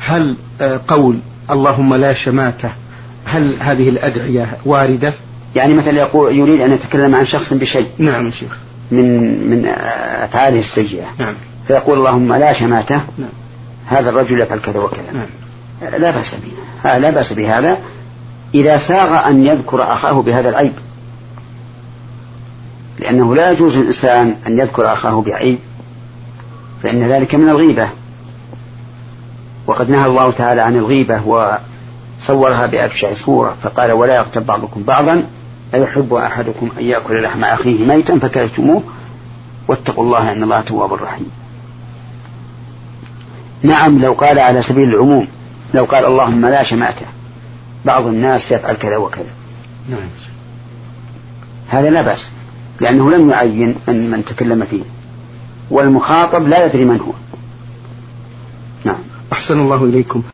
هل قول اللهم لا شماتة هل هذه الأدعية واردة؟ يعني مثلا يقول يريد أن يتكلم عن شخص بشيء. نعم شيخ. من أفعاله السيئة. نعم. فيقول اللهم لا شماتة. نعم. هذا الرجل يفعل كذا وكذا. نعم. لا بأس به، لا بأس بهذا إذا ساغ أن يذكر أخاه بهذا العيب، لأنه لا يجوز الإنسان أن يذكر أخاه بعيب، فإن ذلك من الغيبة، وقد نهى الله تعالى عن الغيبة وصورها بأبشع صورة، فقال ولا يغتب بعضكم بعضا أيحب أحدكم أن يأكل لحم أخيه ميتا فكرهتموه واتقوا الله إن الله تواب رحيم. نعم لو قال على سبيل العموم، لو قال اللهم لا شماتة بعض الناس يفعل كذا وكذا، نعم، هذا لا بأس، لأنه لم يعين من تكلم فيه، والمخاطب لا يدري من هو. نعم. أحسن الله إليكم.